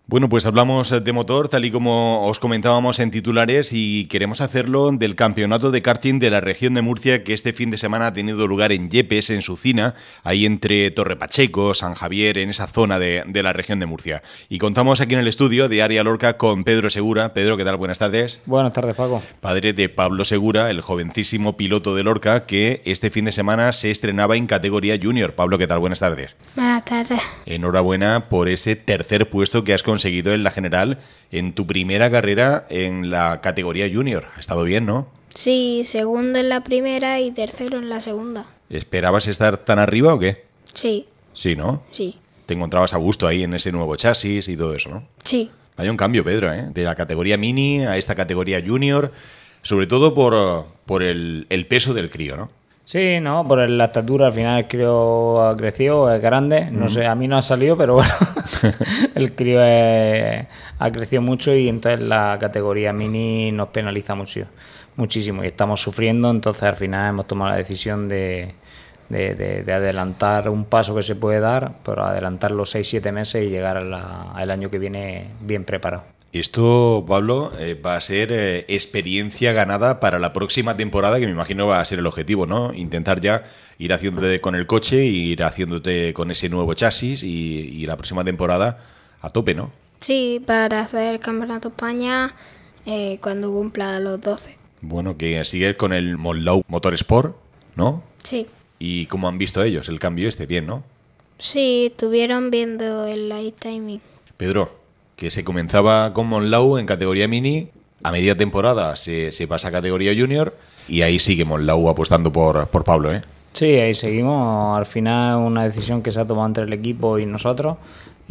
Bueno, pues hablamos de motor, tal y como os comentábamos en titulares, y queremos hacerlo del campeonato de karting de la región de Murcia, que este fin de semana ha tenido lugar en Yepes, en Sucina, ahí entre Torre Pacheco, San Javier, en esa zona de la región de Murcia. Y contamos aquí en el estudio de Área Lorca con Pedro Segura. Pedro, ¿qué tal? Buenas tardes. Buenas tardes, Paco. Padre de Pablo Segura, el jovencísimo piloto de Lorca, que este fin de semana se estrenaba en categoría junior. Pablo, ¿qué tal? Buenas tardes. Buenas tardes. Enhorabuena por ese tercer puesto que has conseguido en la general en tu primera carrera en la categoría junior. Ha estado bien, ¿no? Sí, segundo en la primera y tercero en la segunda. ¿Esperabas estar tan arriba o qué? Sí, Sí, ¿no? sí, Te encontrabas a gusto ahí en ese nuevo chasis y todo eso, ¿no? sí. Hay un cambio, Pedro, ¿eh? De la categoría mini a esta categoría junior, sobre todo por el peso del crío, ¿no? Sí, no, por la estatura al final el crío ha crecido, es grande. No sé, a mí no ha salido, pero bueno, el crío ha crecido mucho y entonces la categoría mini nos penaliza muchísimo y estamos sufriendo. Entonces al final hemos tomado la decisión de adelantar un paso que se puede dar, pero adelantar los 6-7 meses y llegar al año que viene bien preparado. Esto, Pablo, va a ser experiencia ganada para la próxima temporada, que me imagino va a ser el objetivo, ¿no? Intentar ya ir haciéndote con el coche, ir haciéndote con ese nuevo chasis y la próxima temporada a tope, ¿no? Sí, para hacer el Campeonato de España cuando cumpla los 12. Bueno, que sigues con el Monlau Motorsport, ¿no? Sí. ¿Y cómo han visto ellos el cambio este? Bien, ¿no? Sí, estuvieron viendo el light timing. Pedro, que se comenzaba con Monlau en categoría mini, a media temporada se pasa a categoría junior y ahí sigue Monlau apostando por Pablo, ¿eh? Sí, ahí seguimos. Al final una decisión que se ha tomado entre el equipo y nosotros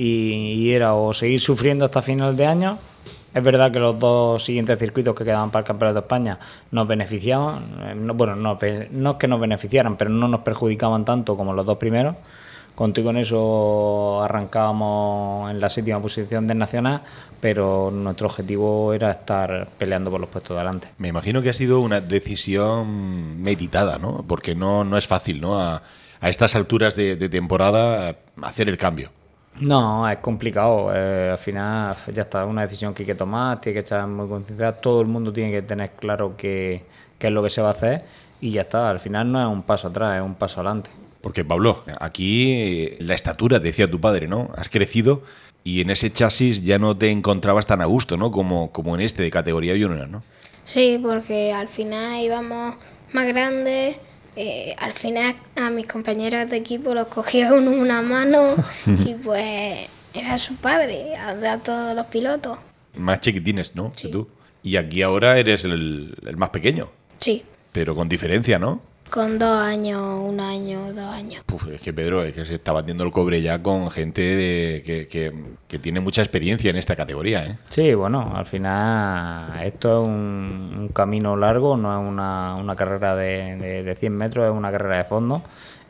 y era o seguir sufriendo hasta final de año. Es verdad que los dos siguientes circuitos que quedaban para el Campeonato de España nos beneficiaban. No es que nos beneficiaran, pero no nos perjudicaban tanto como los dos primeros. Con eso arrancábamos en la 7ª posición del Nacional, pero nuestro objetivo era estar peleando por los puestos de adelante. Me imagino que ha sido una decisión meditada, ¿no? Porque no es fácil, ¿no? A estas alturas de temporada hacer el cambio. No, es complicado. Al final ya está, es una decisión que hay que tomar, tiene que estar muy concienciada. Todo el mundo tiene que tener claro qué es lo que se va a hacer y ya está. Al final no es un paso atrás, es un paso adelante. Porque, Pablo, aquí la estatura, decía tu padre, ¿no? Has crecido y en ese chasis ya no te encontrabas tan a gusto, ¿no? Como en este de categoría junior, ¿no? Sí, porque al final íbamos más grandes. Al final a mis compañeros de equipo los cogía uno una mano y pues era su padre, a todos los pilotos. Más chiquitines, ¿no? Sí. Que tú. Y aquí ahora eres el más pequeño, Sí, pero con diferencia, ¿no? con 2 años, 1 año, 2 años. Es que Pedro, es que se está batiendo el cobre ya con gente que tiene mucha experiencia en esta categoría, ¿eh? Sí, bueno, al final esto es un camino largo, no es una carrera de 100 metros, es una carrera de fondo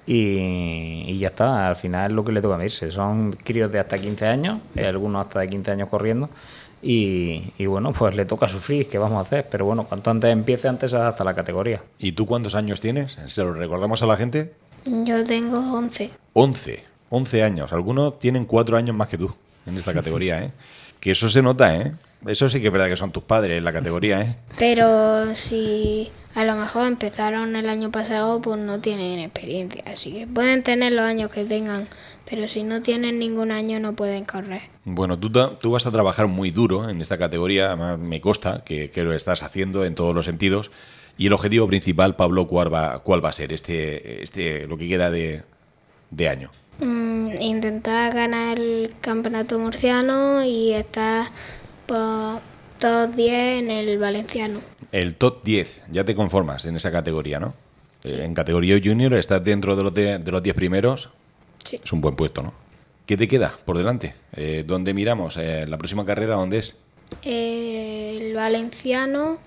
y ya está, al final es lo que le toca medirse. Son críos de hasta 15 años, algunos hasta de 15 años corriendo y bueno, pues le toca sufrir, ¿qué vamos a hacer? Pero bueno, cuanto antes empiece, antes se adapta a la categoría. ¿Y tú cuántos años tienes? ¿Se lo recordamos a la gente? Yo tengo 11. 11 años. Algunos tienen 4 años más que tú en esta categoría, ¿eh? Que eso se nota, ¿eh? Eso sí que es verdad que son tus padres en la categoría, ¿eh? Pero si a lo mejor empezaron el año pasado, pues no tienen experiencia. Así que pueden tener los años que tengan, pero si no tienen ningún año no pueden correr. Bueno, tú vas a trabajar muy duro en esta categoría, además me consta que lo estás haciendo en todos los sentidos. Y el objetivo principal, Pablo, ¿cuál va a ser lo que queda de año? Intentar ganar el campeonato murciano y estar por top 10 en el valenciano. El top 10, ya te conformas en esa categoría, ¿no? Sí. En categoría junior estás dentro de los 10 primeros. Sí. Es un buen puesto, ¿no? ¿Qué te queda por delante? ¿Dónde miramos? ¿La próxima carrera dónde es? El valenciano,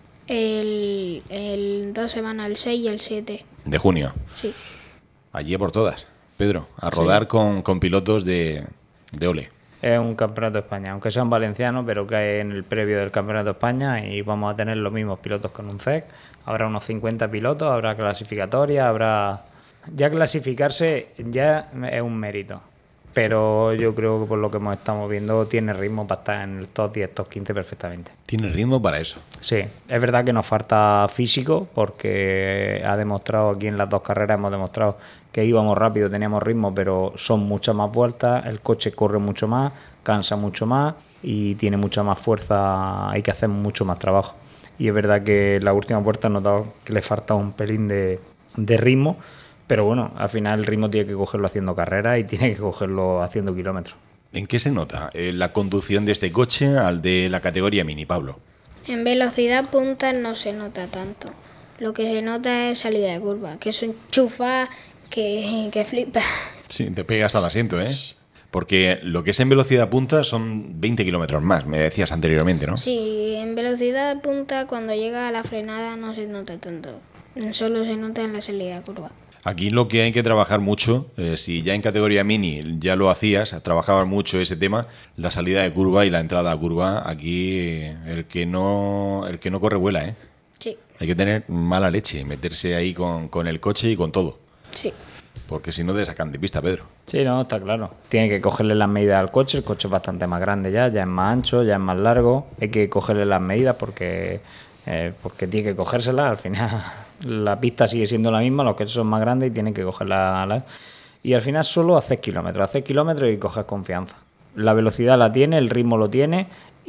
el 2 semanas, el 6 y el 7. ¿De junio? Sí. Allí por todas, Pedro, a rodar sí. con pilotos de ole. Es un campeonato de España, aunque sea un valenciano, pero cae en el previo del campeonato de España y vamos a tener los mismos pilotos con un CEC. Habrá unos 50 pilotos, habrá clasificatoria, habrá... Ya clasificarse ya es un mérito. pero yo creo que por lo que estamos viendo tiene ritmo para estar en el top 10, top 15 perfectamente. Tiene ritmo para eso. Sí, es verdad que nos falta físico porque ha demostrado aquí en las 2 carreras, hemos demostrado que íbamos rápido, teníamos ritmo, pero son muchas más vueltas, el coche corre mucho más, cansa mucho más y tiene mucha más fuerza, hay que hacer mucho más trabajo. Y es verdad que la última vuelta he notado que le falta un pelín de ritmo, pero bueno, al final el ritmo tiene que cogerlo haciendo carreras y tiene que cogerlo haciendo kilómetros. ¿En qué se nota la conducción de este coche al de la categoría Mini, Pablo? En velocidad punta no se nota tanto. Lo que se nota es salida de curva, que es un chufa que flipa. Sí, te pegas al asiento, ¿eh? Porque lo que es en velocidad punta son 20 kilómetros más, me decías anteriormente, ¿no? Sí, en velocidad punta cuando llega a la frenada no se nota tanto. Solo se nota en la salida de curva. Aquí lo que hay que trabajar mucho, si ya en categoría mini ya lo hacías, trabajabas mucho ese tema, la salida de curva y la entrada a curva, aquí el que no corre vuela, ¿eh? Sí. Hay que tener mala leche, meterse ahí con el coche y con todo. Sí. Porque si no te sacan de pista, Pedro. Sí, no, está claro. Tiene que cogerle las medidas al coche, el coche es bastante más grande ya es más ancho, ya es más largo, hay que cogerle las medidas porque tiene que cogérselas, al final la pista sigue siendo la misma, los coches son más grandes y tienen que cogerla. Y al final solo haces kilómetros y coges confianza. La velocidad la tiene, el ritmo lo tiene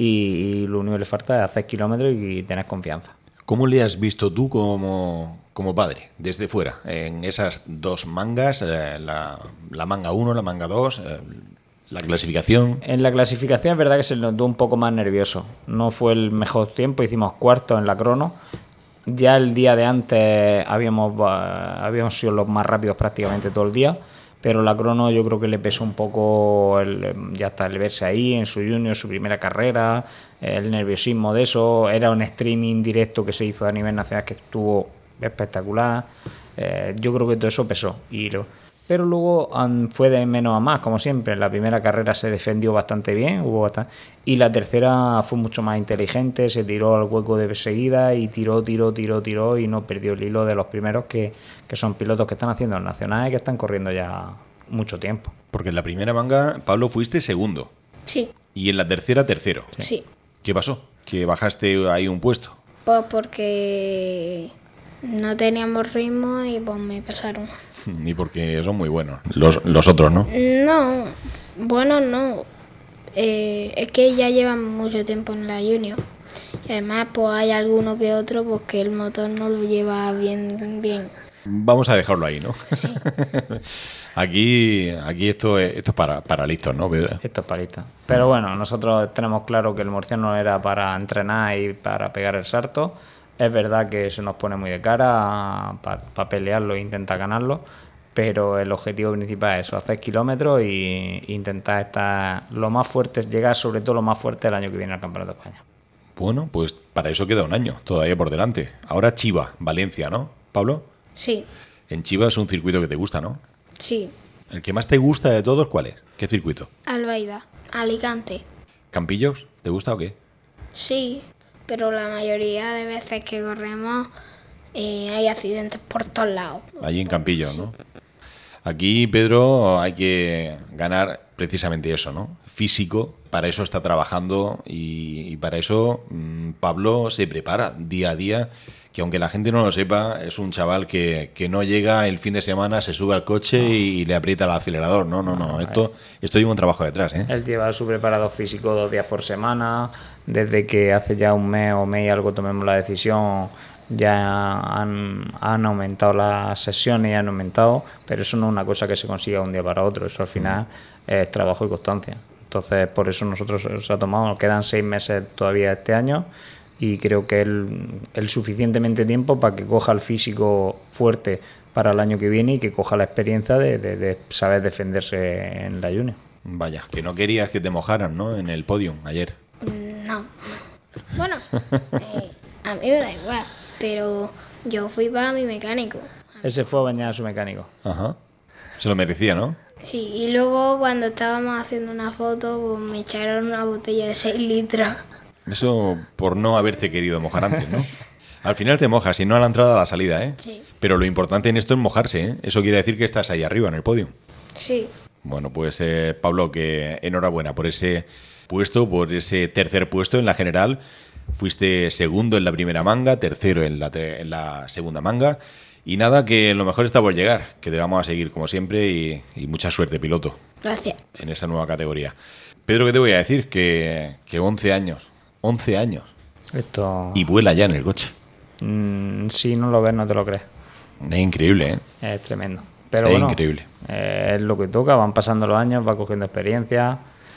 y lo único que le falta es hacer kilómetros y tener confianza. ¿Cómo le has visto tú como padre, desde fuera, en esas 2 mangas, la manga 1, la manga 2, la clasificación? En la clasificación es verdad que se notó un poco más nervioso. No fue el mejor tiempo, hicimos cuarto en la crono. Ya el día de antes habíamos sido los más rápidos prácticamente todo el día, pero la crono yo creo que le pesó un poco ya hasta el verse ahí en su junior, su primera carrera, el nerviosismo de eso. Era un streaming directo que se hizo a nivel nacional que estuvo espectacular. Yo creo que todo eso pesó. Pero luego fue de menos a más, como siempre. La primera carrera se defendió bastante bien, y la tercera fue mucho más inteligente, se tiró al hueco de seguida y tiró y no perdió el hilo de los primeros que son pilotos que están haciendo el nacional y que están corriendo ya mucho tiempo. Porque en la primera manga, Pablo, fuiste segundo. Sí. Y en la tercera, tercero. Sí. ¿Qué pasó? ¿Que bajaste ahí un puesto? Pues porque no teníamos ritmo y pues me pasaron. Y porque son muy buenos los otros, ¿no? No, bueno, no. Es que ya llevan mucho tiempo en la junior. Y además pues hay alguno que otro pues que el motor no lo lleva bien. Vamos a dejarlo ahí, ¿no? Sí. Aquí esto es para listos, ¿no, Pedro? Esto es para listos. Pero bueno, nosotros tenemos claro que el murciano era para entrenar y para pegar el salto. Es verdad que se nos pone muy de cara para pelearlo e intentar ganarlo, pero el objetivo principal es eso, hacer kilómetros e intentar estar lo más fuerte, llegar sobre todo lo más fuerte el año que viene al Campeonato de España. Bueno, pues para eso queda un año todavía por delante. Ahora Chiva, Valencia, ¿no, Pablo? Sí. En Chiva es un circuito que te gusta, ¿no? Sí. ¿El que más te gusta de todos cuál es? ¿Qué circuito? Albaida, Alicante. ¿Campillos? ¿Te gusta o qué? Sí, pero la mayoría de veces que corremos hay accidentes por todos lados. Allí en Campillos, ¿no? Aquí, Pedro, hay que ganar precisamente eso, ¿no? Físico, para eso está trabajando y para eso Pablo se prepara día a día, que aunque la gente no lo sepa, es un chaval que no llega el fin de semana, se sube al coche y le aprieta el acelerador. No. Esto lleva un trabajo detrás, ¿eh? Él lleva su preparador físico 2 días por semana. Desde que hace ya un mes o mes y algo tomemos la decisión, ya han aumentado las sesiones y han aumentado, pero eso no es una cosa que se consiga de un día para otro. Eso al final es trabajo y constancia. Entonces, por eso nosotros se ha tomado, nos quedan 6 meses todavía este año y creo que el suficientemente tiempo para que coja el físico fuerte para el año que viene y que coja la experiencia de saber defenderse en la junior. Vaya, que no querías que te mojaran, ¿no? En el podium ayer. No. Bueno, a mí me da igual, pero yo fui para mi mecánico. Ese fue a bañar a su mecánico. Ajá. Se lo merecía, ¿no? Sí, y luego cuando estábamos haciendo una foto, pues me echaron una botella de 6 litros. Eso por no haberte querido mojar antes, ¿no? Al final te mojas y no a la entrada a la salida, ¿eh? Sí. Pero lo importante en esto es mojarse, ¿eh? Eso quiere decir que estás ahí arriba en el podio. Sí. Bueno, pues Pablo, que enhorabuena por ese puesto, por ese tercer puesto en la general. Fuiste segundo en la primera manga, tercero en la segunda manga. Y nada, que lo mejor está por llegar, que te vamos a seguir como siempre y mucha suerte, piloto. Gracias. En esa nueva categoría. Pedro, ¿qué te voy a decir? Que 11 años. 11 años. Esto... Y vuela ya en el coche. Si no lo ves, no te lo crees. Es increíble, ¿eh? Es tremendo. Pero es bueno, increíble. Es lo que toca, van pasando los años, va cogiendo experiencia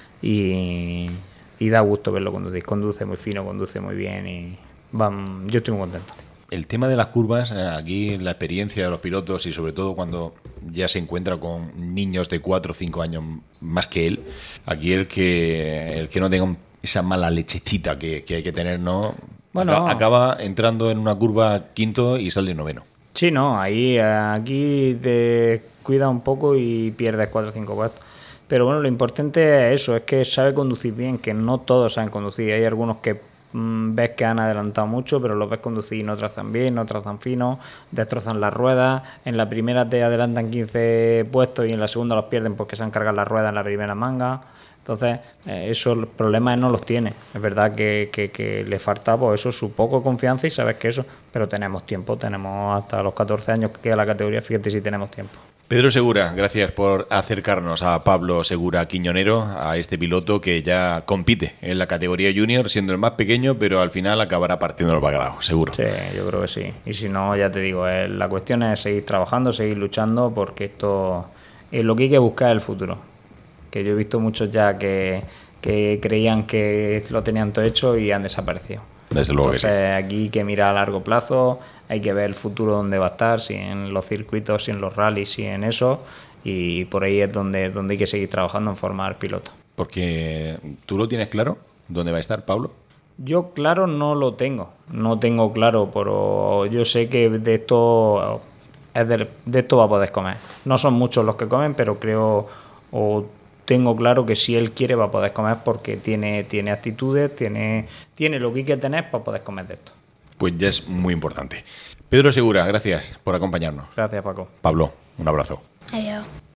y da gusto verlo conducir. Conduce muy fino, conduce muy bien y yo estoy muy contento. El tema de las curvas, aquí la experiencia de los pilotos y sobre todo cuando ya se encuentra con niños de 4 o 5 años más que él, aquí el que no tenga esa mala lechecita que hay que tener, ¿no? Bueno, acaba entrando en una curva quinto y sale noveno. Sí, no, aquí te cuida un poco y pierdes 4 o 5 puestos. Pero bueno, lo importante es eso, es que sabe conducir bien, que no todos saben conducir. Hay algunos que ves que han adelantado mucho, pero los ves conducir y no trazan bien, no trazan fino, destrozan las ruedas. En la primera te adelantan 15 puestos y en la segunda los pierden porque se han cargado las ruedas en la primera manga. Entonces, esos problemas no los tiene. Es verdad que le falta pues eso, su poco confianza y sabes que eso, pero tenemos tiempo, tenemos hasta los 14 años que queda la categoría, fíjate si tenemos tiempo. Pedro Segura, gracias por acercarnos a Pablo Segura Quiñonero, a este piloto que ya compite en la categoría junior, siendo el más pequeño, pero al final acabará partiendo el bacalao, seguro. Sí, yo creo que sí. Y si no, ya te digo, la cuestión es seguir trabajando, seguir luchando, porque esto es lo que hay que buscar en el futuro. Que yo he visto muchos ya que creían que lo tenían todo hecho y han desaparecido. Desde luego. Entonces, que sí. Aquí hay que mirar a largo plazo, hay que ver el futuro dónde va a estar, si en los circuitos, si en los rallies, si en eso, y por ahí es donde hay que seguir trabajando en formar pilotos. Porque tú lo tienes claro, ¿dónde va a estar Pablo? Yo claro no lo tengo, no tengo claro, pero yo sé que de esto va a poder comer. No son muchos los que comen, pero creo tengo claro que si él quiere va a poder comer porque tiene actitudes, tiene lo que hay que tener para poder comer de esto. Pues ya es muy importante. Pedro Segura, gracias por acompañarnos. Gracias, Paco. Pablo, un abrazo. Adiós.